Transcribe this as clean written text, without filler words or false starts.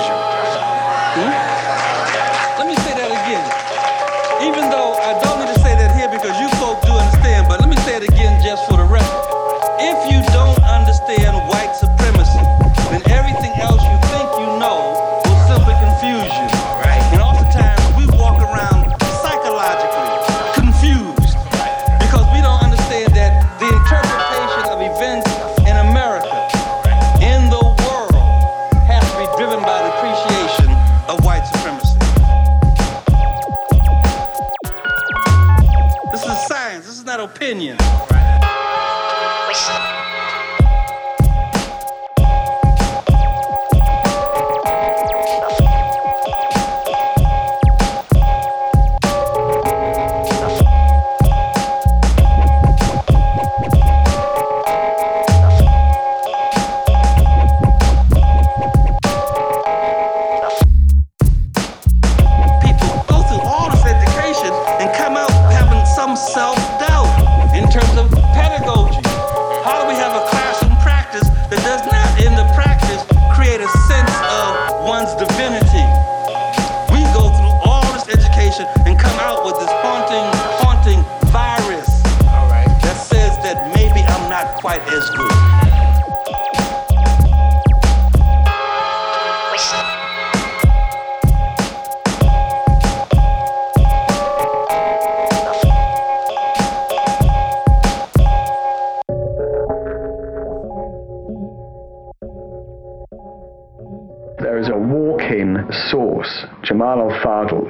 Let me say that again. Even though I don't need to say that here because you folk do understand, but let me say it again just for the record. If you don't understand white supremacy, then everything else you think you know will simply confuse you. And oftentimes we walk around psychologically confused because we don't understand that the interpretation of events in America, in the world, has to be driven by the appreciation of white supremacy. This is science, this is not opinion. Self-doubt in terms of pedagogy. How do we have a classroom practice that does not, in the practice, create a sense of one's divinity? We go through all this education and come out with this haunting virus that says that maybe I'm not quite as good. There is a walk-in source, Jamal Al-Fadl,